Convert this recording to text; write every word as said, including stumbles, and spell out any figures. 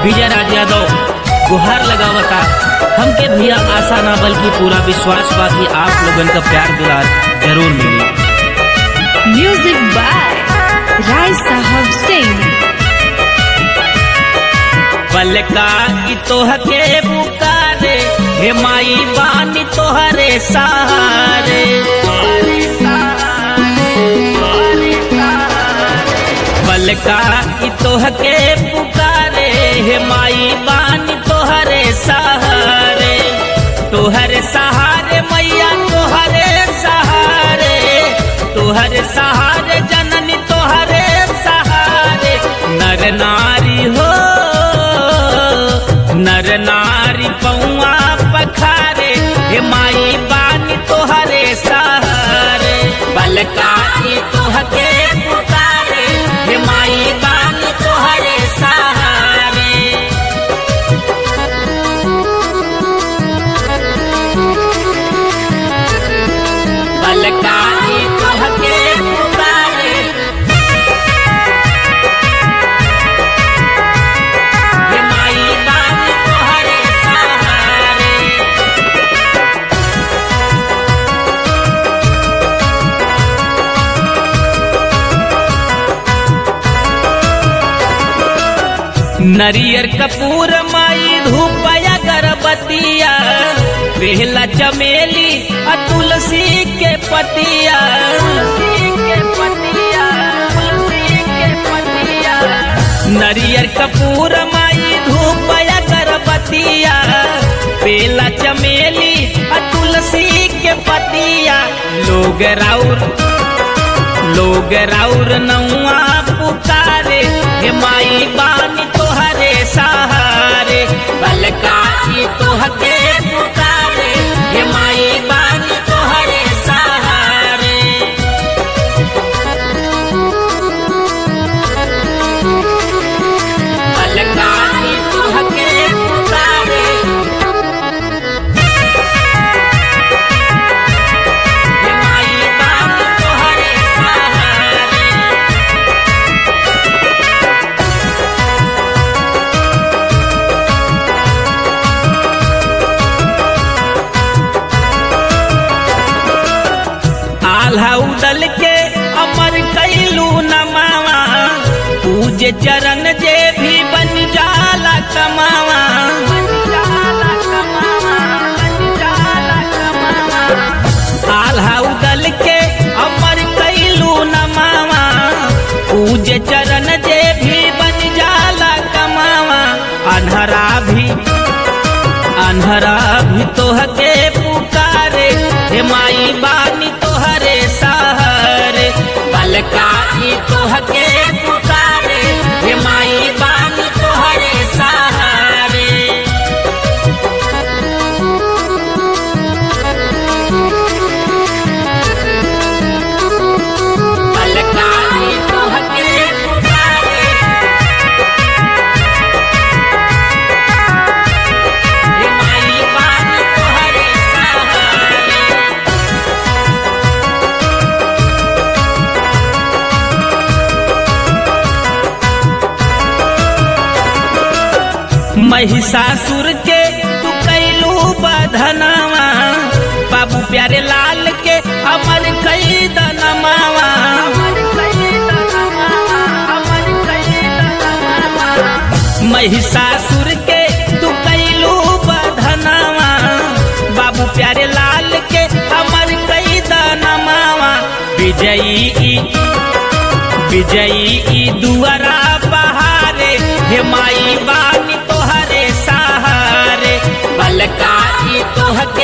विजय राज यादव गुहार लगावता। हमके भैया आशा ना बल्कि पूरा विश्वास बा कि आप लोगन का प्यार दुलार जरूर मिली। म्यूजिक बाय राय साहब सिंह। बलका की तोहके पुकारे हे माई बानी तोहरे सहारे। बलका की तोहके पुकारे हे माई बानी तोहरे सहारे। तोहरे सहारे मैया तोहरे सहारे, तोहरे सहारे जननी तोहरे सहारे। नर नारी हो नर नारी पौआ पखारे हे माई बानी तोहरे सहारे। बलका की तोहके पुकारे हे माई बानी तोहरे सहारे। बलका की तोहके पुकारे हे माई बानी तोहरे सहारे। नरियर कपूर माई धूपया गर्भवतिया। बेहला चमेली आ तुलसी के पतिया। नरियर कपूर माई धूपया गर्भवतिया। बेला चमेली आ तुलसी के पतिया। लोग राउर लोग राउर नौआ पुकारे हे माई बानी तोहरे सहारे। बलका की तोहके पुकारे हे माई बानी तोहरे सहारे। बलका की तोहके पुकारे हे माई बानी तोहरे सहारे। आल्हा उदल के अमर कैलू नमावा। पूजे चरण जे भी बन जाला कमावा। आल्हा उदल के अमर कैलू नमावा। पूजे चरण जे भी बन जाला कमावा। अन्हरा भी अन्हरा भी तोहके पुकारे हे माई बानी तोहरे सहारे। बलका की तोहके पुकारे हे माई बानी तोहरे सहारे। बलका की तोहके पुकारे हे माई बानी तोहरे सहारे। महिषासुर के तू कैलू बधनवा। बाबू प्यारे लाल के अमर कई दनमावा। महिषासुर के तू कैलू बधनवा। बाबू प्यारे लाल के अमर कई दनमावा। विजयी विजयी दुआरा बहारे हे माई बानी तोहरे सहारे। बलका की तोहके